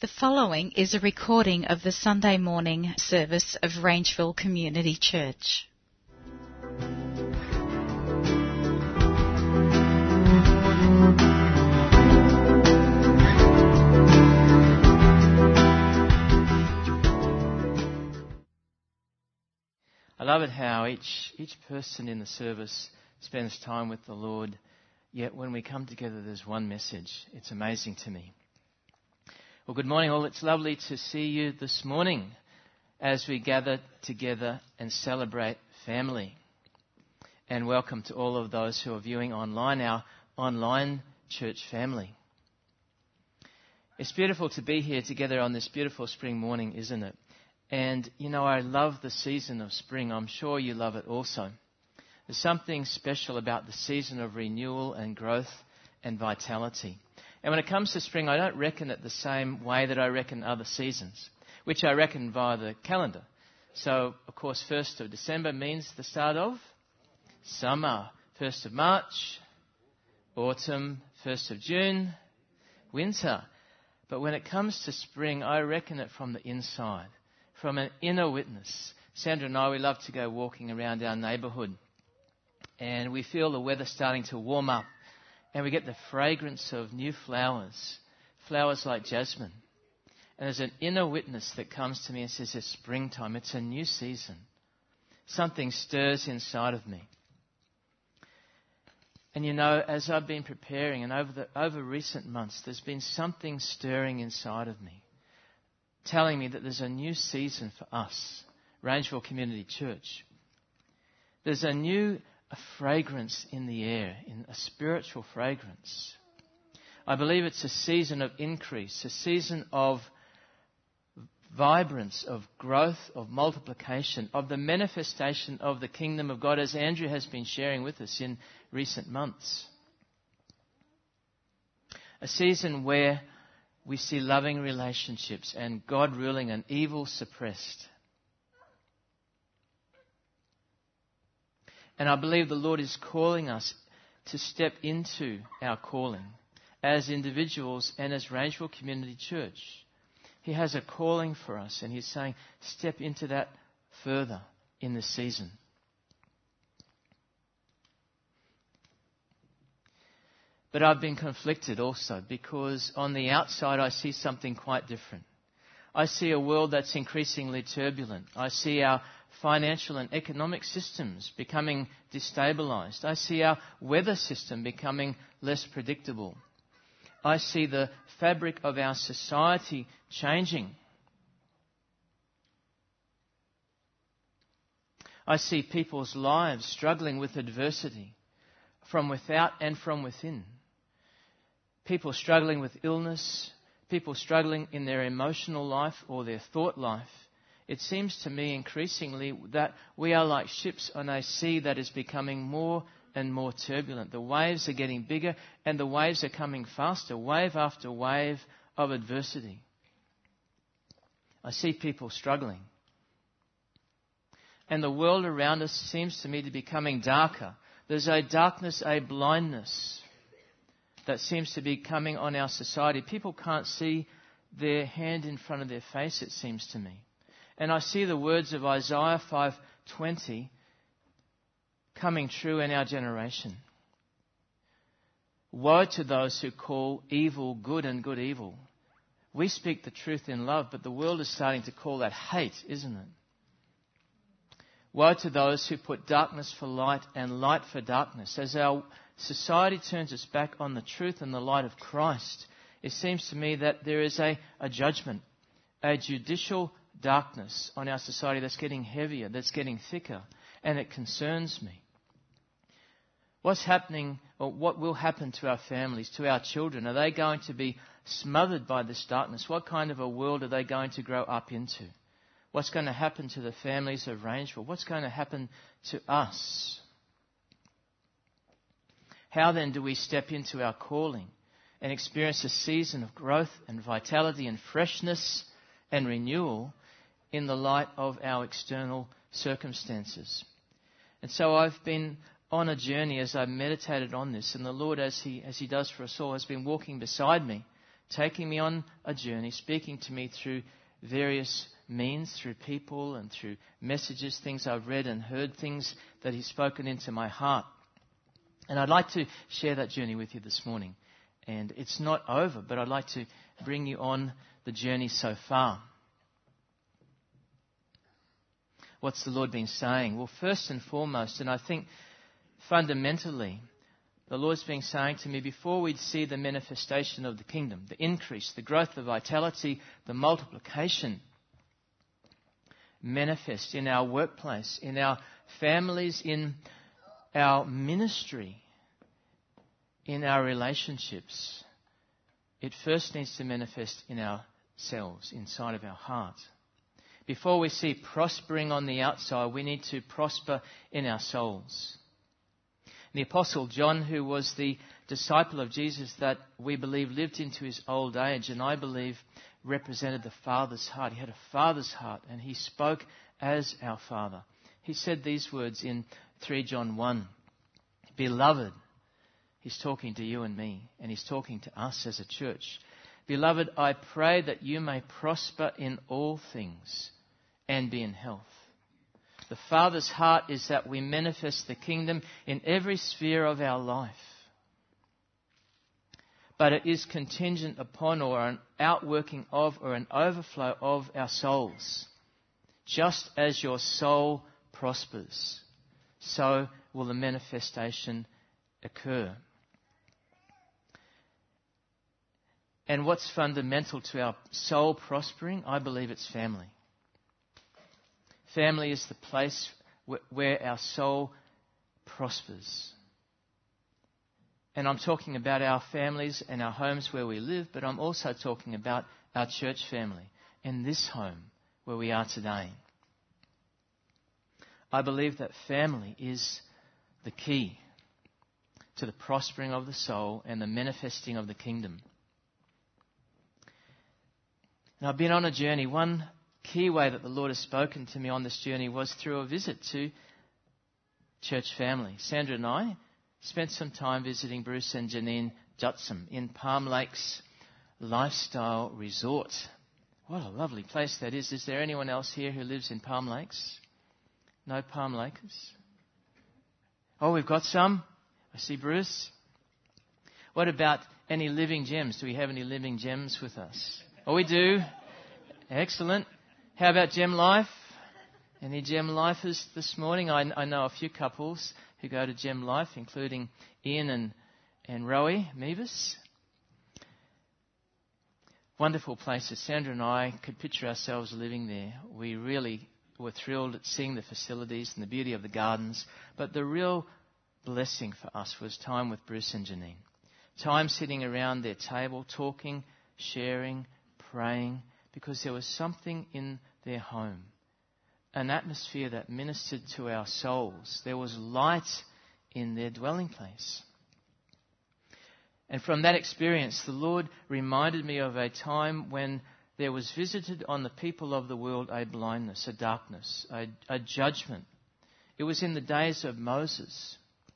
The following is a recording of the Sunday morning service of Rangeville Community Church. I love it how each person in the service spends time with the Lord, yet when we come together there's one message. It's amazing to me. Well, good morning all. It's lovely to see you this morning as we gather together and celebrate family. And welcome to all of those who are viewing online, our online church family. It's beautiful to be here together on this beautiful spring morning, isn't it? And, you know, I love the season of spring. I'm sure you love it also. There's something special about the season of renewal and growth and vitality. And when it comes to spring, I don't reckon it the same way that I reckon other seasons, which I reckon via the calendar. So, of course, 1st of December means the start of summer. 1st of March, autumn. 1st of June, winter. But when it comes to spring, I reckon it from the inside, from an inner witness. Sandra and I, we love to go walking around our neighbourhood, and we feel the weather starting to warm up. And we get the fragrance of new flowers, flowers like jasmine. And there's an inner witness that comes to me and says, it's springtime, it's a new season. Something stirs inside of me. And you know, as I've been preparing and over recent months, there's been something stirring inside of me, telling me that there's a new season for us, Rangeville Community Church. There's a fragrance in the air, in a spiritual fragrance. I believe it's a season of increase, a season of vibrance, of growth, of multiplication, of the manifestation of the kingdom of God, as Andrew has been sharing with us in recent months. A season where we see loving relationships and God ruling and evil suppressed. And I believe the Lord is calling us to step into our calling as individuals and as Rangeville Community Church. He has a calling for us, and He's saying, step into that further in this season. But I've been conflicted also, because on the outside I see something quite different. I see a world that's increasingly turbulent. I see our financial and economic systems becoming destabilized. I see our weather system becoming less predictable. I see the fabric of our society changing. I see people's lives struggling with adversity from without and from within. People struggling with illness, people struggling in their emotional life or their thought life. It seems to me increasingly that we are like ships on a sea that is becoming more and more turbulent. The waves are getting bigger and the waves are coming faster, wave after wave of adversity. I see people struggling. And the world around us seems to me to be becoming darker. There's a darkness, a blindness that seems to be coming on our society. People can't see their hand in front of their face, it seems to me. And I see the words of Isaiah 5:20 coming true in our generation. Woe to those who call evil good and good evil. We speak the truth in love, but the world is starting to call that hate, isn't it? Woe to those who put darkness for light and light for darkness. As our society turns its back on the truth and the light of Christ, it seems to me that there is a judgment, a judicial darkness on our society that's getting heavier, that's getting thicker, and it concerns me. What's happening, or what will happen to our families, to our children? Are they going to be smothered by this darkness? What kind of a world are they going to grow up into? What's going to happen to the families of Rangeville? What's going to happen to us? How then do we step into our calling and experience a season of growth and vitality and freshness and renewal in the light of our external circumstances? And so I've been on a journey as I meditated on this, and the Lord, as He does for us all, has been walking beside me taking me on a journey, speaking to me through various means, through people and through messages, things I've read and heard, things that He's spoken into my heart. And I'd like to share that journey with you this morning. And it's not over, but I'd like to bring you on the journey so far. What's the Lord been saying? Well, first and foremost, and I think fundamentally, the Lord's been saying to me, before we'd see the manifestation of the kingdom, the increase, the growth, the vitality, the multiplication manifest in our workplace, in our families, in our ministry, in our relationships, it first needs to manifest in ourselves, inside of our heart. Before we see prospering on the outside, we need to prosper in our souls. The Apostle John, who was the disciple of Jesus that we believe lived into his old age, and I believe represented the Father's heart. He had a Father's heart, and he spoke as our Father. He said these words in 3 John 1, "Beloved," he's talking to you and me, and he's talking to us as a church. "Beloved, I pray that you may prosper in all things and be in health." The Father's heart is that we manifest the kingdom in every sphere of our life. But it is contingent upon or an outworking of or an overflow of our souls. Just as your soul prospers, so will the manifestation occur. And what's fundamental to our soul prospering? I believe it's family. Family is the place where our soul prospers. And I'm talking about our families and our homes where we live, but I'm also talking about our church family and this home where we are today. I believe that family is the key to the prospering of the soul and the manifesting of the kingdom. And I've been on a journey. One key way that the Lord has spoken to me on this journey was through a visit to church family. Sandra and I spent some time visiting Bruce and Janine Jutsam in Palm Lakes Lifestyle Resort. What a lovely place that is. Is there anyone else here who lives in Palm Lakes? No Palm Lakers? Oh, we've got some. I see Bruce. What about any living gems? Do we have any living gems with us? Oh, we do. Excellent. How about Gem Life? Any Gem Lifers this morning? I know a few couples who go to Gem Life, including Ian and Rowie Mevis. Wonderful places. Sandra and I could picture ourselves living there. We really were thrilled at seeing the facilities and the beauty of the gardens. But the real blessing for us was time with Bruce and Janine. Time sitting around their table, talking, sharing, praying, because there was something in their home, an atmosphere that ministered to our souls. There was light in their dwelling place. And from that experience, the Lord reminded me of a time when there was visited on the people of the world a blindness, a darkness, a judgment. It was in the days of Moses.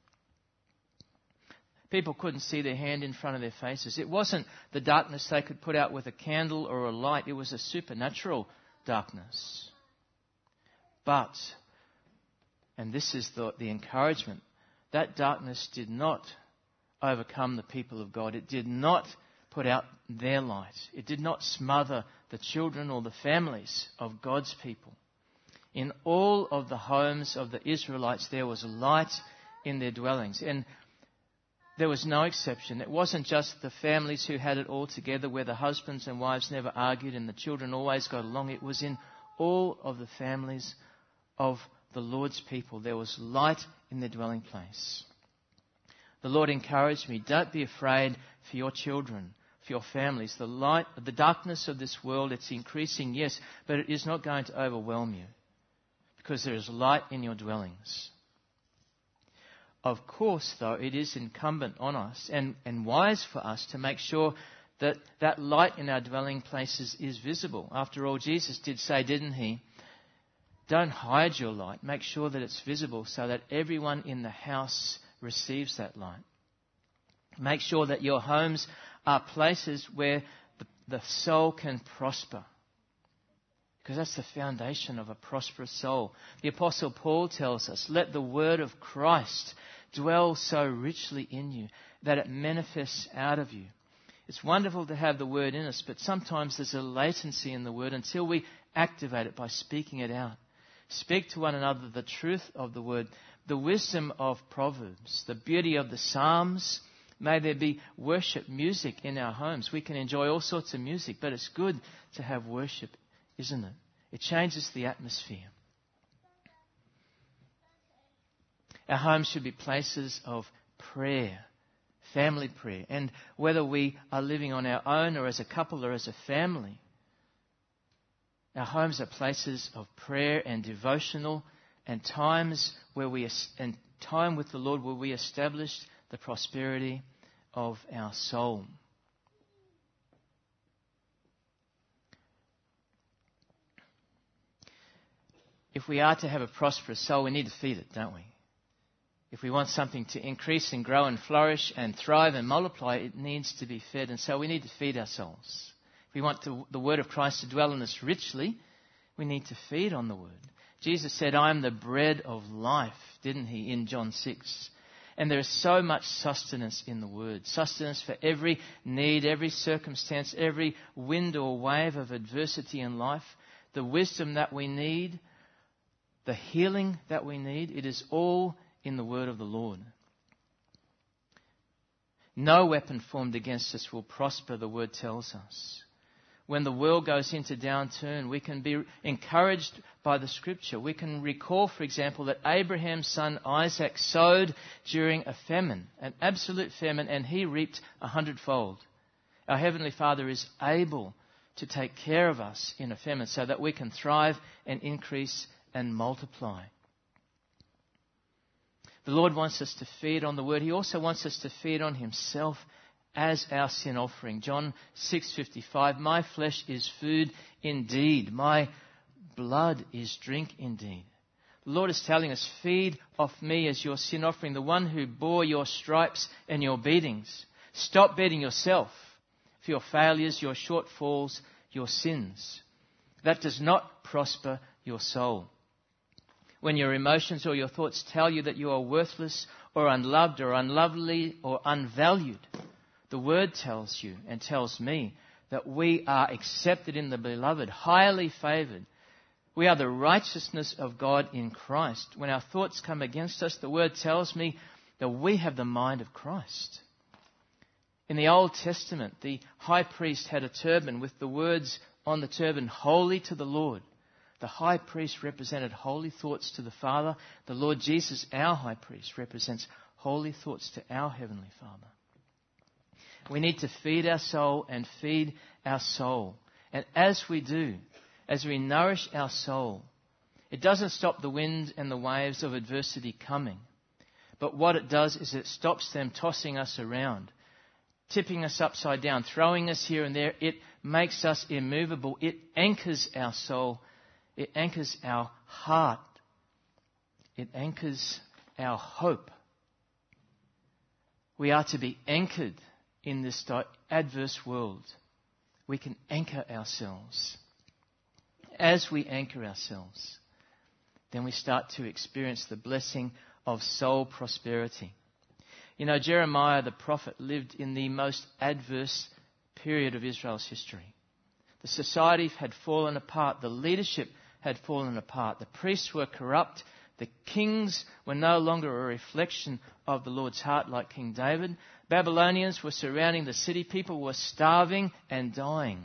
People couldn't see their hand in front of their faces. It wasn't the darkness they could put out with a candle or a light. It was a supernatural darkness. But, and this is the encouragement, that darkness did not overcome the people of God. It did not put out their light. It did not smother the children or the families of God's people. In all of the homes of the Israelites, there was light in their dwellings. And there was no exception. It wasn't just the families who had it all together, where the husbands and wives never argued and the children always got along. It was in all of the families of the Lord's people. There was light in their dwelling place. The Lord encouraged me, don't be afraid for your children, for your families. The light, the darkness of this world, it's increasing, yes, but it is not going to overwhelm you, because there is light in your dwellings. Of course, though, it is incumbent on us and wise for us to make sure that that light in our dwelling places is visible. After all, Jesus did say, didn't he? Don't hide your light. Make sure that it's visible so that everyone in the house receives that light. Make sure that your homes are places where the soul can prosper. Because that's the foundation of a prosperous soul. The Apostle Paul tells us, let the word of Christ dwell so richly in you that it manifests out of you. It's wonderful to have the word in us, but sometimes there's a latency in the word until we activate it by speaking it out. Speak to one another the truth of the word, the wisdom of Proverbs, the beauty of the Psalms. May there be worship music in our homes. We can enjoy all sorts of music, but it's good to have worship, isn't it? It changes the atmosphere. Our homes should be places of prayer, family prayer. And whether we are living on our own or as a couple or as a family, our homes are places of prayer and devotional and times where and time with the Lord where we establish the prosperity of our soul. If we are to have a prosperous soul, we need to feed it, don't we? If we want something to increase and grow and flourish and thrive and multiply, it needs to be fed. And so we need to feed our souls. If we want the word of Christ to dwell in us richly, we need to feed on the word. Jesus said, I am the bread of life, didn't he, in John 6? And there is so much sustenance in the word. Sustenance for every need, every circumstance, every wind or wave of adversity in life. The wisdom that we need, the healing that we need, it is all in the word of the Lord. No weapon formed against us will prosper, the word tells us. When the world goes into downturn, we can be encouraged by the scripture. We can recall, for example, that Abraham's son Isaac sowed during a famine, an absolute famine, and he reaped 100-fold. Our Heavenly Father is able to take care of us in a famine so that we can thrive and increase and multiply. The Lord wants us to feed on the word. He also wants us to feed on himself as our sin offering. John 6:55, my flesh is food indeed. My blood is drink indeed. The Lord is telling us, feed off me as your sin offering, the one who bore your stripes and your beatings. Stop beating yourself for your failures, your shortfalls, your sins. That does not prosper your soul. When your emotions or your thoughts tell you that you are worthless or unloved or unlovely or unvalued, the word tells you and tells me that we are accepted in the beloved, highly favored. We are the righteousness of God in Christ. When our thoughts come against us, the word tells me that we have the mind of Christ. In the Old Testament, the high priest had a turban with the words on the turban, holy to the Lord. The high priest represented holy thoughts to the Father. The Lord Jesus, our high priest, represents holy thoughts to our Heavenly Father. We need to feed our soul and feed our soul. And as we do, as we nourish our soul, it doesn't stop the wind and the waves of adversity coming. But what it does is it stops them tossing us around, tipping us upside down, throwing us here and there. It makes us immovable. It anchors our soul. It anchors our heart. It anchors our hope. We are to be anchored in this adverse world. We can anchor ourselves. As we anchor ourselves, then we start to experience the blessing of soul prosperity. You know, Jeremiah the prophet lived in the most adverse period of Israel's history. The society had fallen apart. The leadership had fallen apart. The priests were corrupt. The kings were no longer a reflection of the Lord's heart like King David. Babylonians were surrounding the city. People were starving and dying.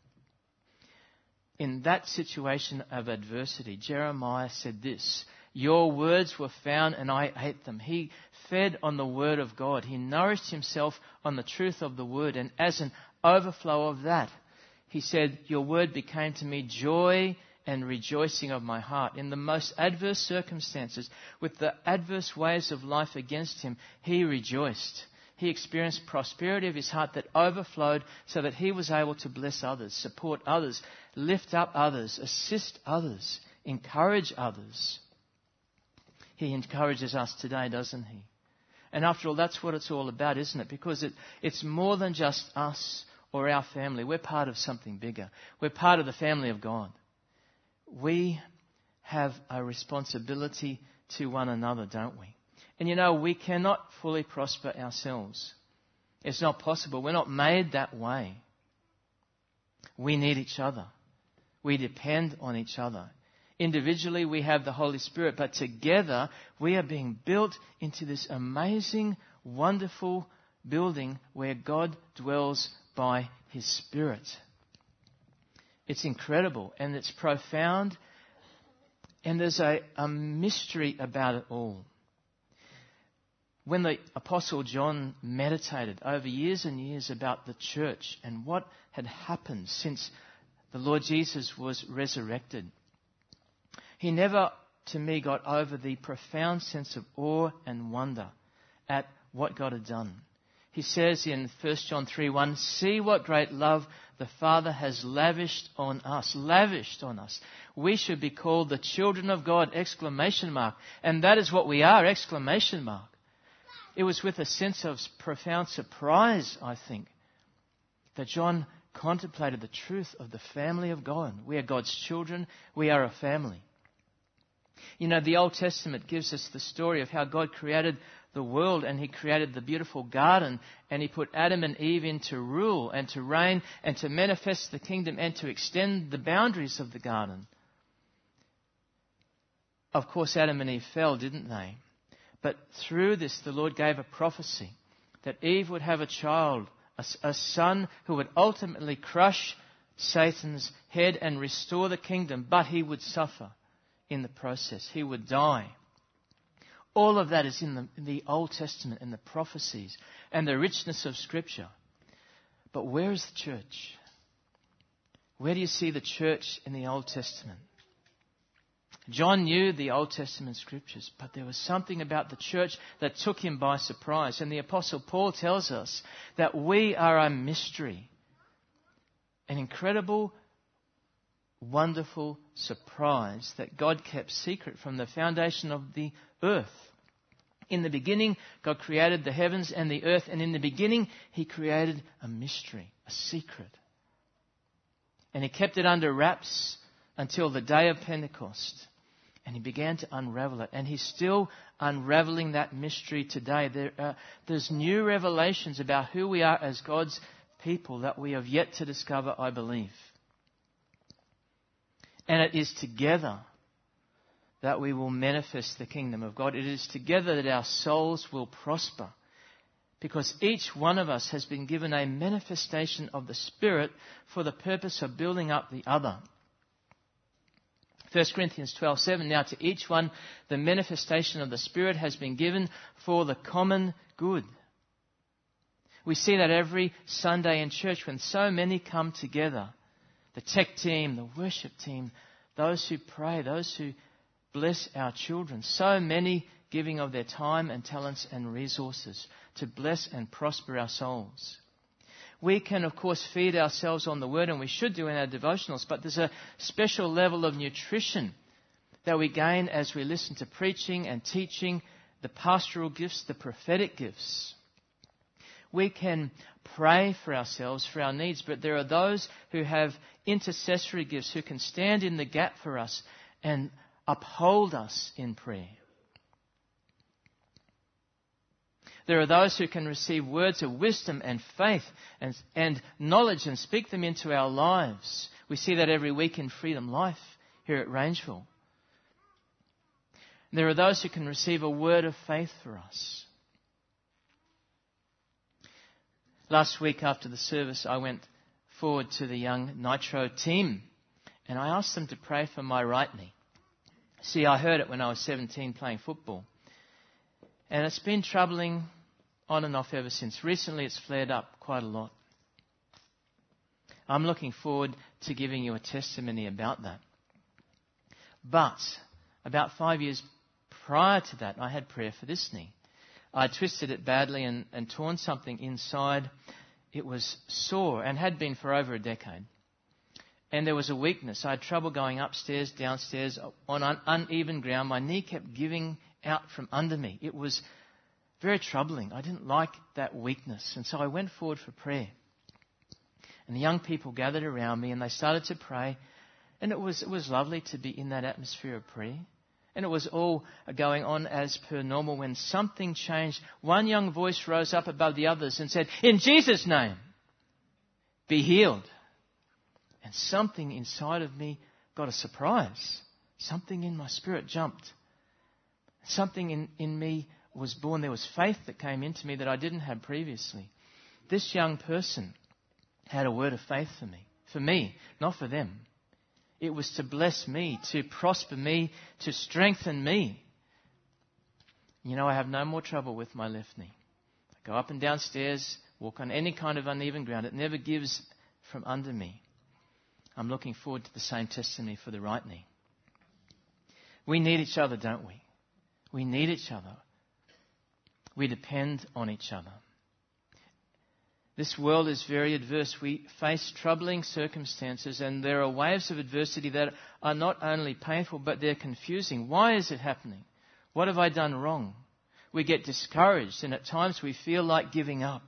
In that situation of adversity, Jeremiah said this, your words were found and I ate them. He fed on the word of God. He nourished himself on the truth of the word. And as an overflow of that, he said, your word became to me joy and rejoicing of my heart. In the most adverse circumstances, with the adverse waves of life against him, he rejoiced. He experienced prosperity of his heart that overflowed so that he was able to bless others, support others, lift up others, assist others, encourage others. He encourages us today, doesn't he? And after all, that's what it's all about, isn't it? Because it's more than just us or our family. We're part of something bigger. We're part of the family of God. We have a responsibility to one another, don't we? And you know, we cannot fully prosper ourselves. It's not possible. We're not made that way. We need each other. We depend on each other. Individually, we have the Holy Spirit, but together we are being built into this amazing, wonderful building where God dwells by His Spirit. It's incredible and it's profound, and there's a mystery about it all. When the Apostle John meditated over years and years about the church and what had happened since the Lord Jesus was resurrected, he never, to me, got over the profound sense of awe and wonder at what God had done. He says in 1 John 3:1, "See what great love the Father has lavished on us." Lavished on us. We should be called the children of God! Exclamation mark. And that is what we are! Exclamation mark. It was with a sense of profound surprise, I think, that John contemplated the truth of the family of God. We are God's children. We are a family. You know, the Old Testament gives us the story of how God created the world, and He created the beautiful garden, and He put Adam and Eve in to rule and to reign and to manifest the kingdom and to extend the boundaries of the garden. Of course, Adam and Eve fell, didn't they? But through this, the Lord gave a prophecy that Eve would have a child, a son who would ultimately crush Satan's head and restore the kingdom, but he would suffer in the process. He would die. All of that is in the Old Testament and the prophecies and the richness of Scripture. But where is the church? Where do you see the church in the Old Testament? John knew the Old Testament Scriptures, but there was something about the church that took him by surprise. And the Apostle Paul tells us that we are a mystery, an incredible, wonderful surprise that God kept secret from the foundation of the earth. In the beginning, God created the heavens and the earth, and in the beginning, He created a mystery, a secret. And He kept it under wraps until the day of Pentecost. And He began to unravel it. And He's still unraveling that mystery today. There's new revelations about who we are as God's people that we have yet to discover, I believe. And it is together that we will manifest the kingdom of God. It is together that our souls will prosper. Because each one of us has been given a manifestation of the Spirit for the purpose of building up the other. 1 Corinthians 12:7, "Now to each one the manifestation of the Spirit has been given for the common good." We see that every Sunday in church when so many come together. The tech team, the worship team, those who pray, those who bless our children. So many giving of their time and talents and resources to bless and prosper our souls. We can, of course, feed ourselves on the Word, and we should do in our devotionals, but there's a special level of nutrition that we gain as we listen to preaching and teaching, the pastoral gifts, the prophetic gifts. We can pray for ourselves, for our needs, but there are those who have intercessory gifts who can stand in the gap for us and uphold us in prayer. There are those who can receive words of wisdom and faith and knowledge and speak them into our lives. We see that every week in Freedom Life here at Rangeville. There are those who can receive a word of faith for us. Last week after the service, I went forward to the young Nitro team and I asked them to pray for my right knee. See, I heard it when I was 17 playing football. And it's been troubling on and off ever since. Recently it's flared up quite a lot. I'm looking forward to giving you a testimony about that. But about 5 years prior to that, I had prayer for this knee. I twisted it badly and torn something inside. It was sore and had been for over a decade. And there was a weakness. I had trouble going upstairs, downstairs, on uneven ground. My knee kept giving out from under me. It was very troubling. I didn't like that weakness. And so I went forward for prayer. And the young people gathered around me and they started to pray. And it was lovely to be in that atmosphere of prayer. And it was all going on as per normal when something changed. One young voice rose up above the others and said, "In Jesus' name, be healed." And something inside of me got a surprise. Something in my spirit jumped. Something in me was born. There was faith that came into me that I didn't have previously. This young person had a word of faith for me, not for them. It was to bless me, to prosper me, to strengthen me. You know, I have no more trouble with my left knee. I go up and down stairs, walk on any kind of uneven ground. It never gives from under me. I'm looking forward to the same testimony for the right knee. We need each other, don't we? We need each other. We depend on each other. This world is very adverse. We face troubling circumstances, and there are waves of adversity that are not only painful, but they're confusing. Why is it happening? What have I done wrong? We get discouraged, and at times we feel like giving up.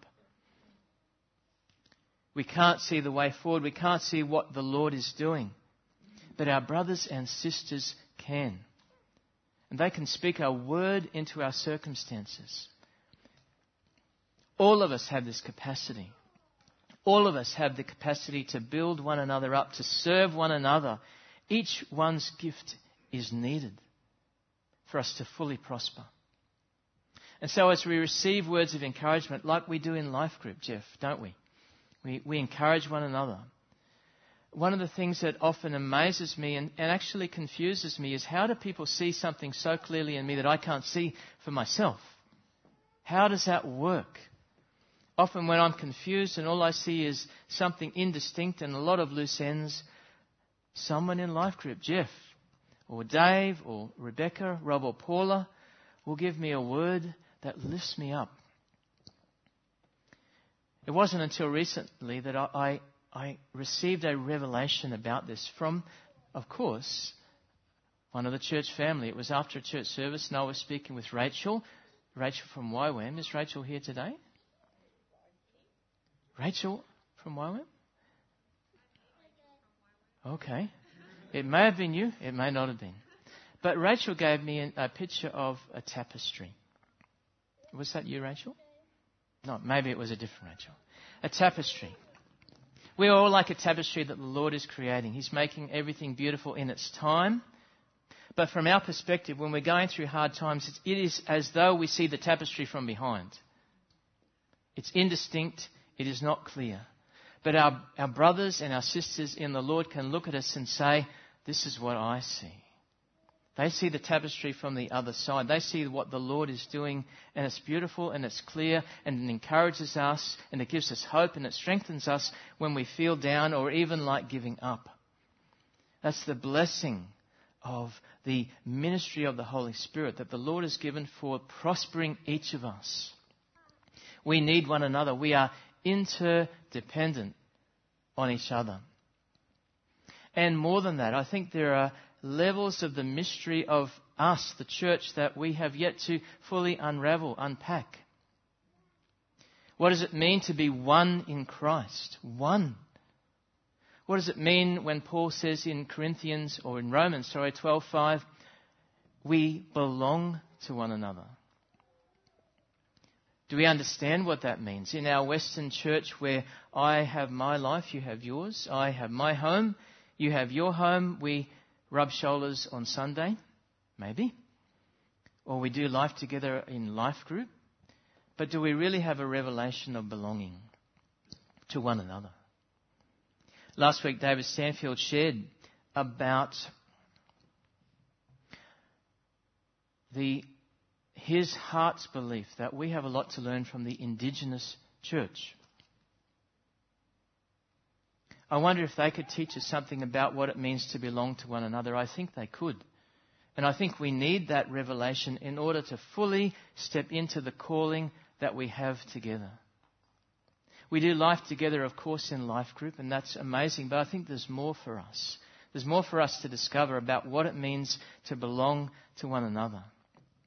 We can't see the way forward. We can't see what the Lord is doing. But our brothers and sisters can. And they can speak a word into our circumstances. All of us have this capacity. All of us have the capacity to build one another up, to serve one another. Each one's gift is needed for us to fully prosper. And so as we receive words of encouragement, like we do in Life Group, Jeff, don't we? We encourage one another. One of the things that often amazes me and actually confuses me is how do people see something so clearly in me that I can't see for myself? How does that work? Often when I'm confused and all I see is something indistinct and a lot of loose ends, someone in Life Group, Jeff, or Dave, or Rebecca, Rob or Paula, will give me a word that lifts me up. It wasn't until recently that I received a revelation about this from, of course, one of the church family. It was after a church service and I was speaking with Rachel from YWAM. Is Rachel here today? Rachel from YWAM? Okay. It may have been you. It may not have been. But Rachel gave me a picture of a tapestry. Was that you, Rachel? No, maybe it was a different Rachel. A tapestry. We are all like a tapestry that the Lord is creating. He's making everything beautiful in its time. But from our perspective, when we're going through hard times, it is as though we see the tapestry from behind. It's indistinct. It is not clear. But our brothers and our sisters in the Lord can look at us and say, this is what I see. They see the tapestry from the other side. They see what the Lord is doing, and it's beautiful and it's clear and it encourages us and it gives us hope and it strengthens us when we feel down or even like giving up. That's the blessing of the ministry of the Holy Spirit that the Lord has given for prospering each of us. We need one another. We are interdependent on each other. And more than that, I think there are levels of the mystery of us, the church, that we have yet to fully unpack. What does it mean to be one in Christ? One. What does it mean when Paul says in Romans 12:5, we belong to one another? Do we understand what that means? In our Western church where I have my life, you have yours, I have my home, you have your home, we rub shoulders on Sunday, maybe. Or we do life together in Life Group. But do we really have a revelation of belonging to one another? Last week, David Stanfield shared about his heart's belief that we have a lot to learn from the Indigenous church. I wonder if they could teach us something about what it means to belong to one another. I think they could. And I think we need that revelation in order to fully step into the calling that we have together. We do life together, of course, in Life Group, and that's amazing, but I think there's more for us. There's more for us to discover about what it means to belong to one another.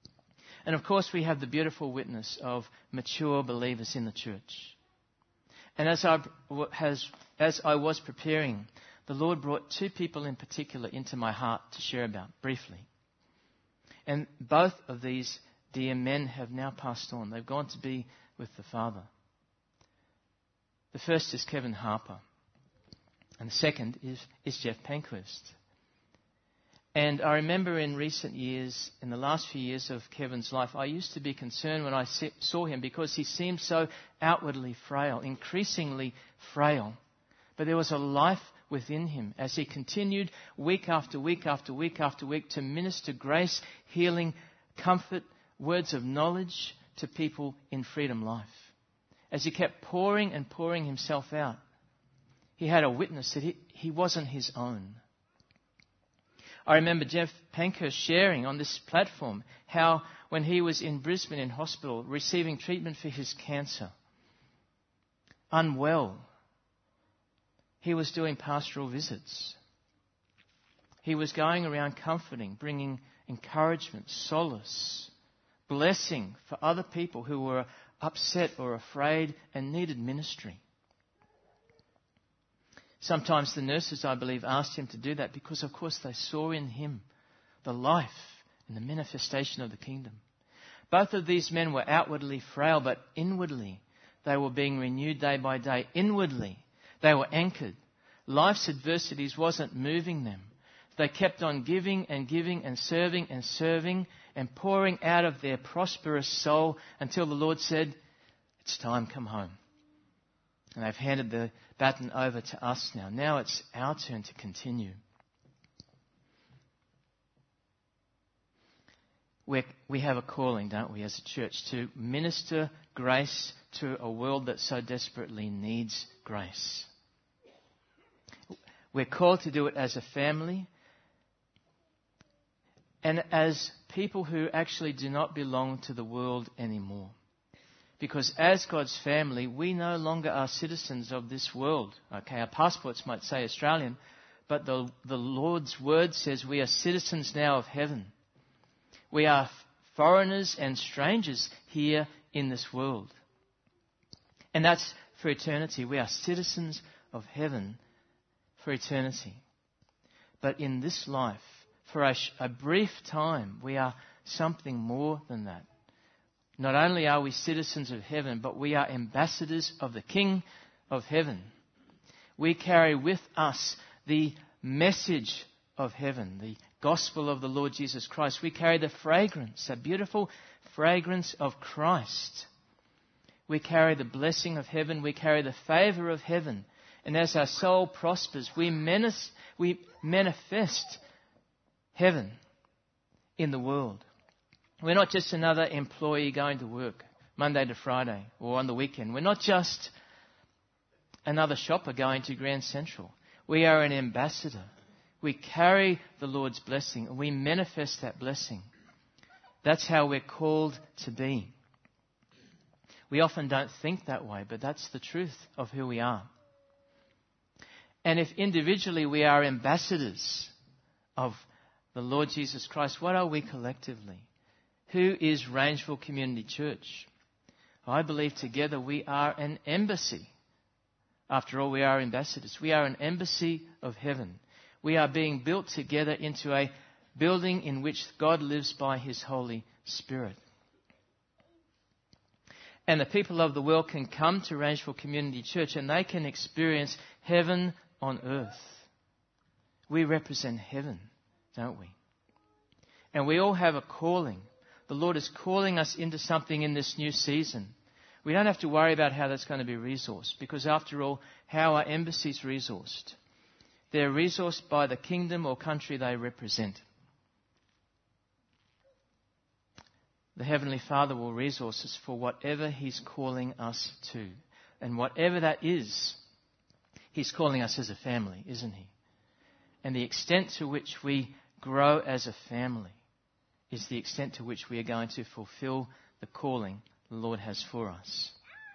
And of course, we have the beautiful witness of mature believers in the church. And as I was preparing, the Lord brought two people in particular into my heart to share about briefly. And both of these dear men have now passed on. They've gone to be with the Father. The first is Kevin Harper. And the second is Jeff Pankhurst. And I remember in recent years, in the last few years of Kevin's life, I used to be concerned when I saw him because he seemed so outwardly frail, increasingly frail. But there was a life within him as he continued week after week after week after week to minister grace, healing, comfort, words of knowledge to people in Freedom Life. As he kept pouring and pouring himself out, he had a witness that he wasn't his own. I remember Jeff Pankhurst sharing on this platform how when he was in Brisbane in hospital receiving treatment for his cancer, unwell, he was doing pastoral visits. He was going around comforting, bringing encouragement, solace, blessing for other people who were upset or afraid and needed ministry. Sometimes the nurses, I believe, asked him to do that because, of course, they saw in him the life and the manifestation of the kingdom. Both of these men were outwardly frail, but inwardly they were being renewed day by day. Inwardly they were anchored. Life's adversities wasn't moving them. They kept on giving and giving and serving and pouring out of their prosperous soul until the Lord said, "It's time, come home." And they've handed the baton over to us now. Now it's our turn to continue. We have a calling, don't we, as a church, to minister grace to a world that so desperately needs grace. We're called to do it as a family and as people who actually do not belong to the world anymore. Because as God's family, we no longer are citizens of this world. Okay, our passports might say Australian, but the Lord's word says we are citizens now of heaven. We are foreigners and strangers here in this world. And that's for eternity. We are citizens of heaven for eternity. But in this life, for a brief time, we are something more than that. Not only are we citizens of heaven, but we are ambassadors of the King of heaven. We carry with us the message of heaven, the gospel of the Lord Jesus Christ. We carry the fragrance, a beautiful fragrance of Christ. We carry the blessing of heaven. We carry the favor of heaven. And as our soul prospers, we manifest heaven in the world. We're not just another employee going to work Monday to Friday or on the weekend. We're not just another shopper going to Grand Central. We are an ambassador. We carry the Lord's blessing and we manifest that blessing. That's how we're called to be. We often don't think that way, but that's the truth of who we are. And if individually we are ambassadors of the Lord Jesus Christ, what are we collectively? Who is Rangeville Community Church? I believe together we are an embassy. After all, we are ambassadors. We are an embassy of heaven. We are being built together into a building in which God lives by His Holy Spirit. And the people of the world can come to Rangeville Community Church and they can experience heaven on earth. We represent heaven, don't we? And we all have a calling. The Lord is calling us into something in this new season. We don't have to worry about how that's going to be resourced, because after all, how are embassies resourced? They're resourced by the kingdom or country they represent. The Heavenly Father will resource us for whatever He's calling us to. And whatever that is, He's calling us as a family, isn't He? And the extent to which we grow as a family is the extent to which we are going to fulfill the calling the Lord has for us.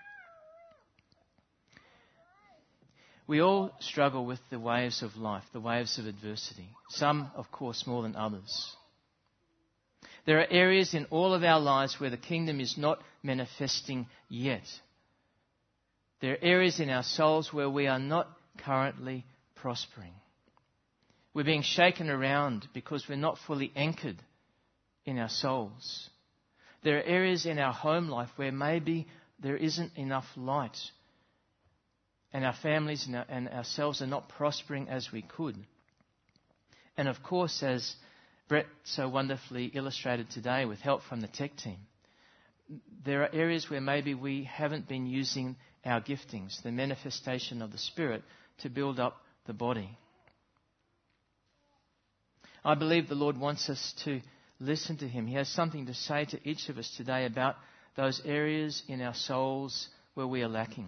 We all struggle with the waves of life, the waves of adversity. Some, of course, more than others. There are areas in all of our lives where the kingdom is not manifesting yet. There are areas in our souls where we are not currently prospering. We're being shaken around because we're not fully anchored in our souls. There are areas in our home life where maybe there isn't enough light and our families and ourselves are not prospering as we could. And of course, as Brett so wonderfully illustrated today with help from the tech team, there are areas where maybe we haven't been using our giftings, the manifestation of the Spirit, to build up the body. I believe the Lord wants us to listen to Him. He has something to say to each of us today about those areas in our souls where we are lacking.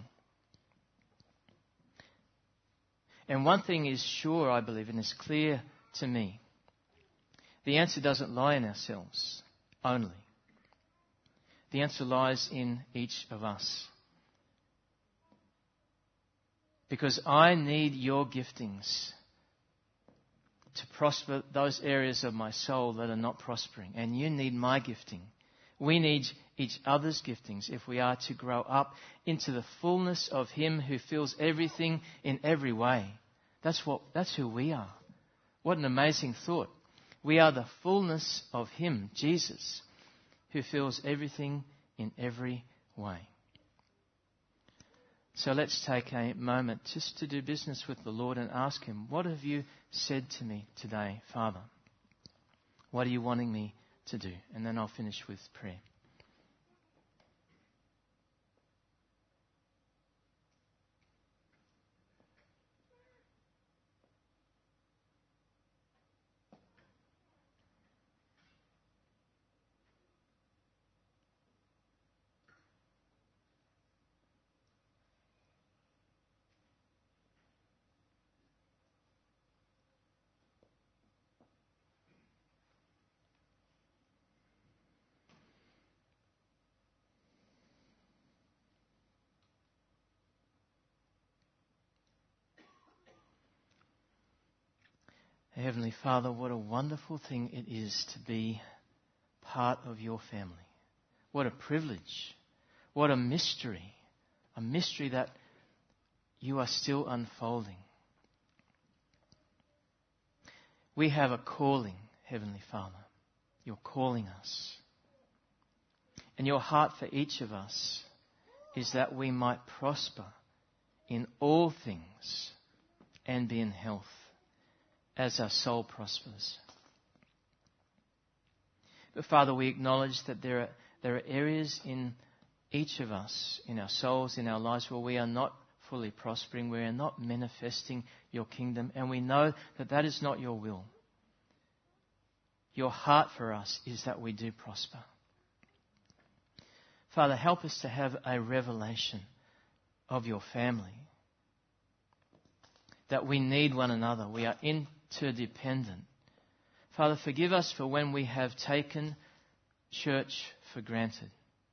And one thing is sure, I believe, and is clear to me. The answer doesn't lie in ourselves only. The answer lies in each of us. Because I need your giftings to prosper those areas of my soul that are not prospering. And you need my gifting. We need each other's giftings if we are to grow up into the fullness of Him who fills everything in every way. That's who we are. What an amazing thought. We are the fullness of Him, Jesus, who fills everything in every way. So let's take a moment just to do business with the Lord and ask Him, what have you said to me today, Father? What are you wanting me to do? And then I'll finish with prayer. Heavenly Father, what a wonderful thing it is to be part of your family. What a privilege. What a mystery. A mystery that you are still unfolding. We have a calling, Heavenly Father. You're calling us. And your heart for each of us is that we might prosper in all things and be in health as our soul prospers. But Father, we acknowledge that there are areas in each of us, in our souls, in our lives, where we are not fully prospering, we are not manifesting your kingdom, and we know that that is not your will. Your heart for us is that we do prosper. Father, help us to have a revelation of your family, that we need one another. We are interdependent. Father, forgive us for when we have taken church for granted.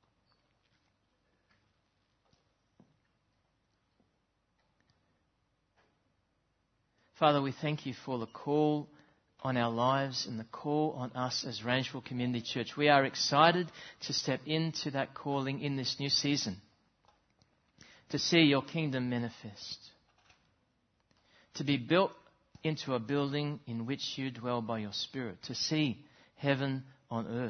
Father, we thank you for the call on our lives and the call on us as Rangeville Community Church. We are excited to step into that calling in this new season, to see your kingdom manifest, to be built into a building in which you dwell by your Spirit, to see heaven on earth.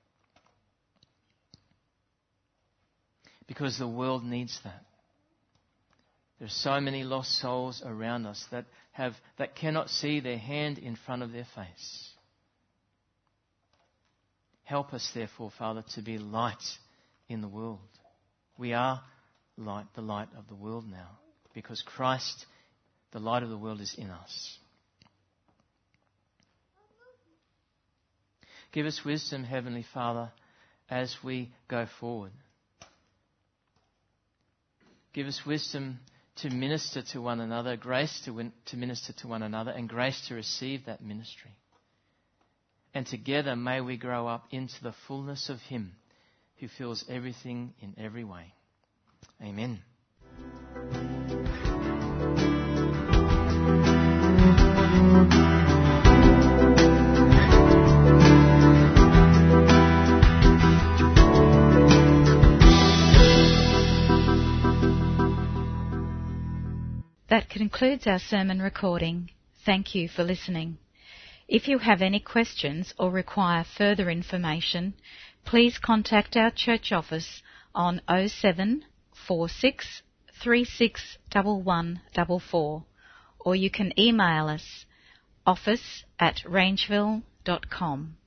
Because the world needs that. There are so many lost souls around us that cannot see their hand in front of their face. Help us, therefore, Father, to be light in the world. We are light, the light of the world now, because Christ, the light of the world, is in us. Give us wisdom, Heavenly Father, as we go forward. Give us wisdom to minister to one another, grace to minister to one another, and grace to receive that ministry. And together may we grow up into the fullness of Him who fills everything in every way. Amen. That concludes our sermon recording. Thank you for listening. If you have any questions or require further information, please contact our church office on 07 46 36 1144, or you can email us office@rangeville.com.